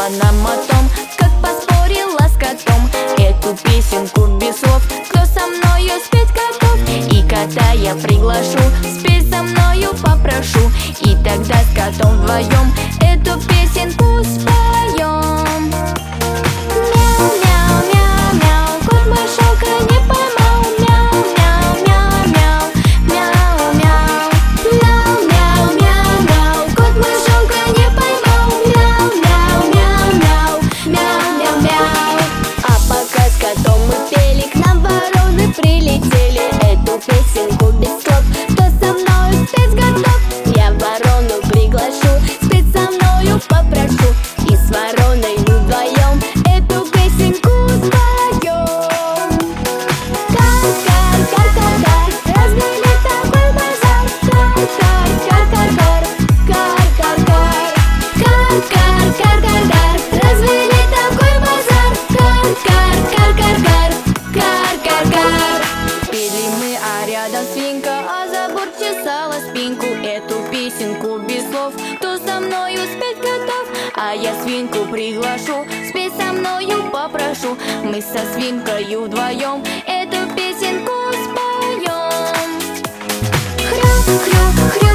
рассказала нам о том, как поспорила с котом. Эту песенку без слов кто со мною спеть готов? И кота я приглашу, спеть со мною попрошу. И тогда с котом вдвоем эту песенку споем. Мяу-мяу-мяу-мяу, кот мышонка не поймал. Мяу-мяу-мяу-мяу, мяу-мяу. Мяу-мяу-мяу-мяу, кот мышонка не поймал. Мяу-мяу-мяу-мяу, мяу-мяу-мяу. А пока с котом мы пели, к нам вороны прилетели. Эту песенку без слов кто со мною спеть готов? Я ворону приглашу, спеть со мною попрошу. И с вороной мы вдвоем эту песенку споем. Кар-кар-кар-кар-кар, развели такой базар. Кар-кар-кар-кар-кар, кар-кар-кар. Кар-кар-кар-кар-кар, развели такой базар. Кар-кар-кар-кар-кар, кар-кар-кар. Пели мы, а рядом свинка, а забор чесала спинку. Эту песенку без слов кто со мною спеть готов? А я свинку приглашу, спеть со мною попрошу. Мы со свинкою вдвоем эту песенку споем. Хрю-хрю-хрю.